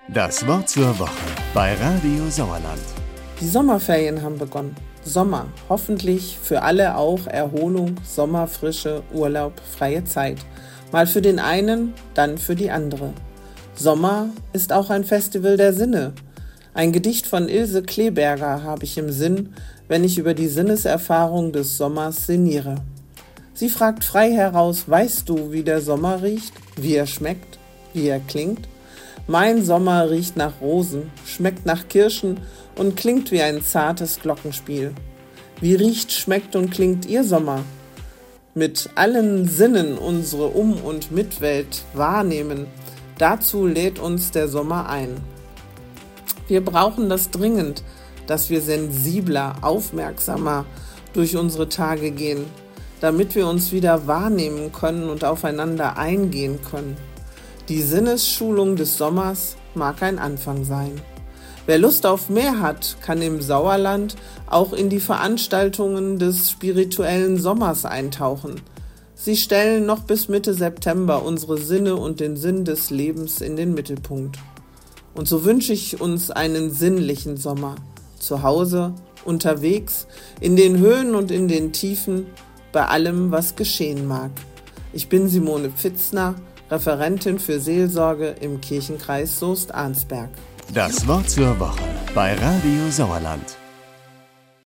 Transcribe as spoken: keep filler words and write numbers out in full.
Das Wort zur Woche bei Radio Sauerland. Die Sommerferien haben begonnen. Sommer, hoffentlich für alle auch Erholung, Sommerfrische, Urlaub, freie Zeit. Mal für den einen, dann für die andere. Sommer ist auch ein Festival der Sinne. Ein Gedicht von Ilse Kleberger habe ich im Sinn, wenn ich über die Sinneserfahrung des Sommers sinniere. Sie fragt frei heraus: Weißt du, wie der Sommer riecht, wie er schmeckt, wie er klingt? Mein Sommer riecht nach Rosen, schmeckt nach Kirschen und klingt wie ein zartes Glockenspiel. Wie riecht, schmeckt und klingt Ihr Sommer? Mit allen Sinnen unsere Um- und Mitwelt wahrnehmen, dazu lädt uns der Sommer ein. Wir brauchen das dringend, dass wir sensibler, aufmerksamer durch unsere Tage gehen, damit wir uns wieder wahrnehmen können und aufeinander eingehen können. Die Sinnesschulung des Sommers mag ein Anfang sein. Wer Lust auf mehr hat, kann im Sauerland auch in die Veranstaltungen des spirituellen Sommers eintauchen. Sie stellen noch bis Mitte September unsere Sinne und den Sinn des Lebens in den Mittelpunkt. Und so wünsche ich uns einen sinnlichen Sommer. Zu Hause, unterwegs, in den Höhen und in den Tiefen, bei allem, was geschehen mag. Ich bin Simone Pfitzner, Referentin für Seelsorge im Kirchenkreis Soest-Arnsberg. Das Wort zur Woche bei Radio Sauerland.